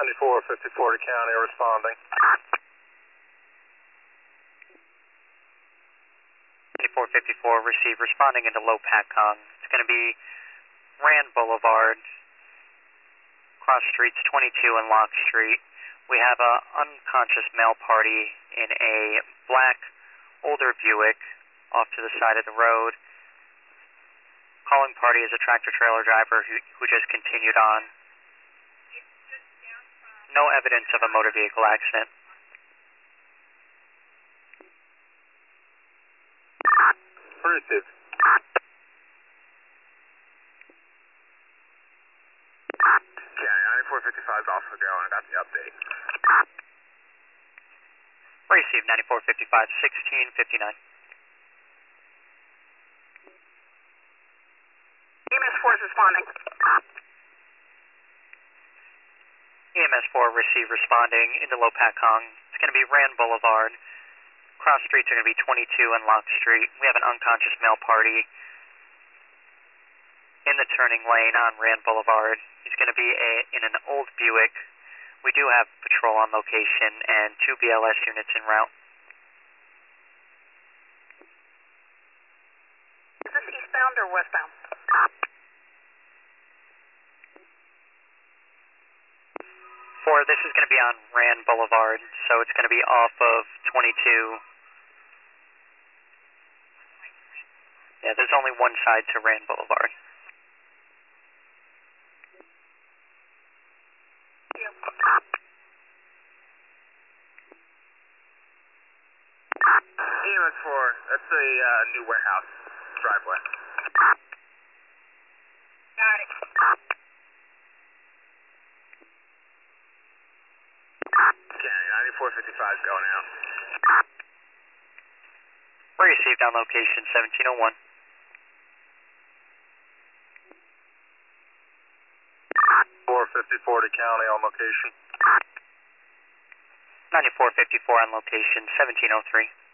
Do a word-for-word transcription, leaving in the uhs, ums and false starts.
ninety-four fifty-four to county responding. ninety-four fifty-four, receive, responding into Low Patcong. It's going to be Rand Boulevard, cross streets twenty-two and Lock Street. We have a unconscious male party in a black, older Buick off to the side of the road. Calling party is a tractor-trailer driver who, who just continued on. No evidence of a motor vehicle accident. Affirmative. County ninety-four fifty-five is also going. I got the update. Receive ninety-four fifty-five, sixteen fifty-nine. E M S four is responding. E M S four, receive, responding into Low Patcong. It's going to be Rand Boulevard. Cross streets are going to be twenty-two and Lock Street. We have an unconscious male party in the turning lane on Rand Boulevard. He's going to be a, in an old Buick. We do have patrol on location and two B L S units en route. Is this eastbound or westbound? Four, this is going to be on Rand Boulevard, so it's going to be off of twenty-two. Yeah, there's only one side to Rand Boulevard. Yep. E M S four, that's a uh, new warehouse driveway. Got it. County ninety-four fifty-five is going out. Received on location seventeen oh one. four fifty-four to county on location. ninety-four fifty-four on location seventeen oh three.